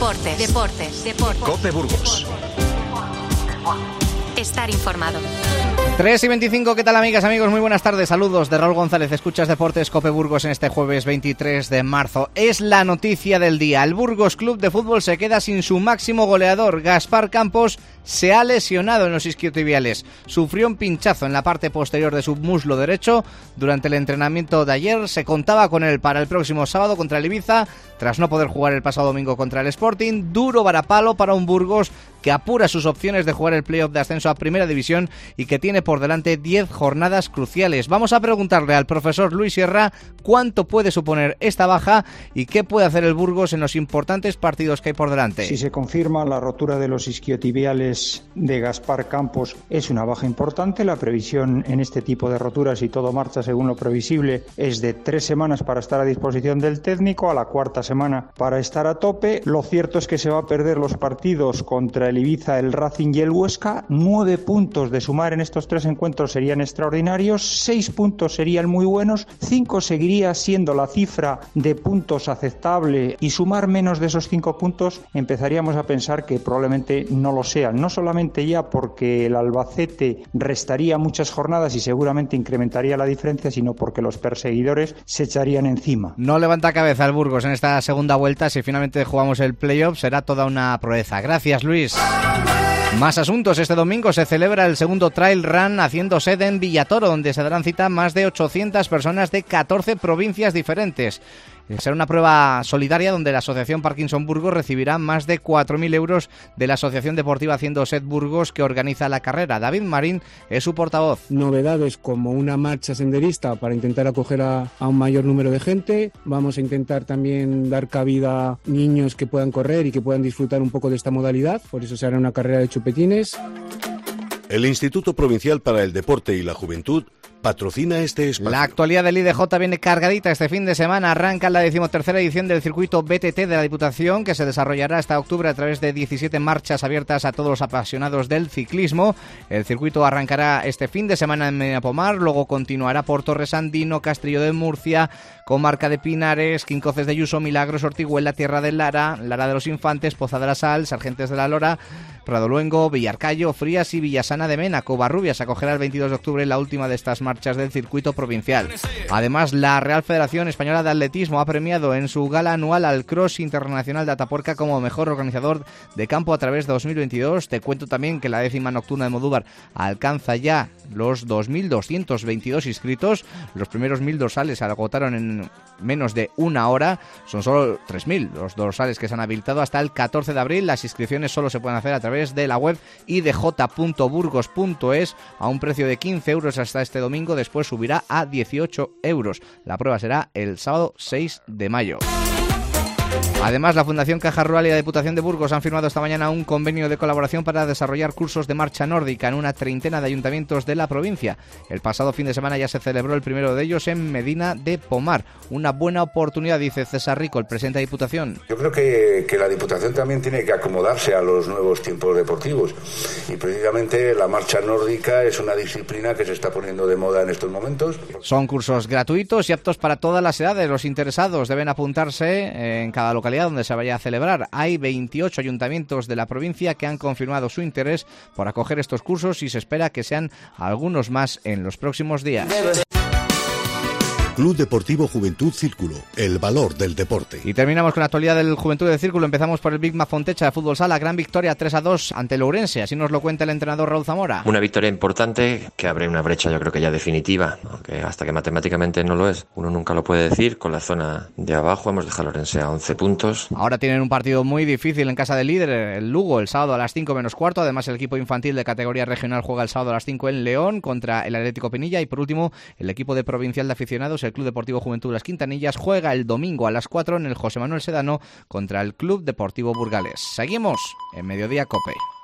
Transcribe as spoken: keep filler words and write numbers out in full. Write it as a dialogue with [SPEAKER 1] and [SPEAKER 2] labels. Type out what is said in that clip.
[SPEAKER 1] Deportes, deportes, deportes.
[SPEAKER 2] COPE Burgos.
[SPEAKER 1] Estar informado.
[SPEAKER 3] tres y veinticinco, ¿qué tal amigas, amigos? Muy buenas tardes, saludos de Raúl González, escuchas Deportes COPE Burgos en este jueves veintitrés de marzo. Es la noticia del día, el Burgos Club de Fútbol se queda sin su máximo goleador, Gaspar Campos se ha lesionado en los isquiotibiales, sufrió un pinchazo en la parte posterior de su muslo derecho durante el entrenamiento de ayer, se contaba con él para el próximo sábado contra el Ibiza, tras no poder jugar el pasado domingo contra el Sporting, duro varapalo para un Burgos que apura sus opciones de jugar el playoff de ascenso a Primera División y que tiene por delante diez jornadas cruciales. Vamos a preguntarle al profesor Luis Sierra cuánto puede suponer esta baja y qué puede hacer el Burgos en los importantes partidos que hay por delante.
[SPEAKER 4] Si se confirma la rotura de los isquiotibiales de Gaspar Campos, es una baja importante. La previsión en este tipo de roturas, si todo marcha según lo previsible, es de tres semanas para estar a disposición del técnico, a la cuarta semana para estar a tope. Lo cierto es que se va a perder los partidos contra el Ibiza, el Racing y el Huesca. Nueve puntos de sumar en estos tres encuentros serían extraordinarios, seis puntos serían muy buenos, cinco seguiría siendo la cifra de puntos aceptable y sumar menos de esos cinco puntos empezaríamos a pensar que probablemente no lo sean. No solamente ya porque el Albacete restaría muchas jornadas y seguramente incrementaría la diferencia, sino porque los perseguidores se echarían encima.
[SPEAKER 3] No levanta cabeza el Burgos en esta segunda vuelta. Si finalmente jugamos el playoff será toda una proeza. Gracias, Luis. Más asuntos. Este domingo se celebra el segundo Trail Run haciendo sede en Villatoro, donde se darán cita más de ochocientas personas de catorce provincias diferentes. Será una prueba solidaria donde la Asociación Parkinson Burgos recibirá más de cuatro mil euros de la Asociación Deportiva Haciendo Sed Burgos, que organiza la carrera. David Marín es su portavoz.
[SPEAKER 5] Novedades como una marcha senderista para intentar acoger a, a un mayor número de gente. Vamos a intentar también dar cabida a niños que puedan correr y que puedan disfrutar un poco de esta modalidad. Por eso se hará una carrera de chupetines.
[SPEAKER 2] El Instituto Provincial para el Deporte y la Juventud patrocina este espacio.
[SPEAKER 3] La actualidad del I D J viene cargadita este fin de semana. Arranca la decimotercera edición del circuito B T T de la Diputación, que se desarrollará hasta octubre a través de diecisiete marchas abiertas a todos los apasionados del ciclismo. El circuito arrancará este fin de semana en Mediapomar, luego continuará por Torresandino, Castrillo de Murcia, Comarca de Pinares, Quincoces de Yuso, Milagros, Ortiguela, Tierra del Lara, Lara de los Infantes, Poza de la Sal, Sargentes de la Lora, Pradoluengo, Villarcayo, Frías y Villasana de Mena. Covarrubias acogerá el veintidós de octubre la última de estas marchas del circuito provincial. Además, la Real Federación Española de Atletismo ha premiado en su gala anual al Cross Internacional de Atapuerca como mejor organizador de campo a través de dos mil veintidós. Te cuento también que la décima nocturna de Modúvar alcanza ya los dos mil doscientos veintidós inscritos. Los primeros mil dorsales se agotaron en menos de una hora. Son solo tres mil los dorsales que se han habilitado hasta el catorce de abril. Las inscripciones solo se pueden hacer a través de la web i d j punto burgos punto es a un precio de quince euros hasta este domingo. Después subirá a dieciocho euros. La prueba será el sábado seis de mayo. Además, la Fundación Caja Rural y la Diputación de Burgos han firmado esta mañana un convenio de colaboración para desarrollar cursos de marcha nórdica en una treintena de ayuntamientos de la provincia. El pasado fin de semana ya se celebró el primero de ellos en Medina de Pomar. Una buena oportunidad, dice César Rico, el presidente de Diputación.
[SPEAKER 6] Yo creo que, que la Diputación también tiene que acomodarse a los nuevos tiempos deportivos y precisamente la marcha nórdica es una disciplina que se está poniendo de moda en estos momentos.
[SPEAKER 3] Son cursos gratuitos y aptos para todas las edades. Los interesados deben apuntarse en cada localidad donde se vaya a celebrar. Hay veintiocho ayuntamientos de la provincia que han confirmado su interés por acoger estos cursos y se espera que sean algunos más en los próximos días.
[SPEAKER 2] Club Deportivo Juventud Círculo, el valor del deporte.
[SPEAKER 3] Y terminamos con la actualidad del Juventud del Círculo. Empezamos por el Big Mac Fontecha de Fútbol Sala. Gran victoria tres a dos ante el Ourense. Así nos lo cuenta el entrenador Raúl Zamora.
[SPEAKER 7] Una victoria importante que abre una brecha, yo creo que ya definitiva, aunque hasta que matemáticamente no lo es. Uno nunca lo puede decir. Con la zona de abajo hemos dejado al Ourense a once puntos.
[SPEAKER 3] Ahora tienen un partido muy difícil en casa del líder, el Lugo, el sábado a las cinco menos cuarto. Además, el equipo infantil de categoría regional juega el sábado a las cinco en León contra el Atlético Pinilla. Y por último, el equipo de provincial de aficionados, el Club Deportivo Juventud Las Quintanillas, juega el domingo a las cuatro en el José Manuel Sedano contra el Club Deportivo Burgales. Seguimos en Mediodía COPE.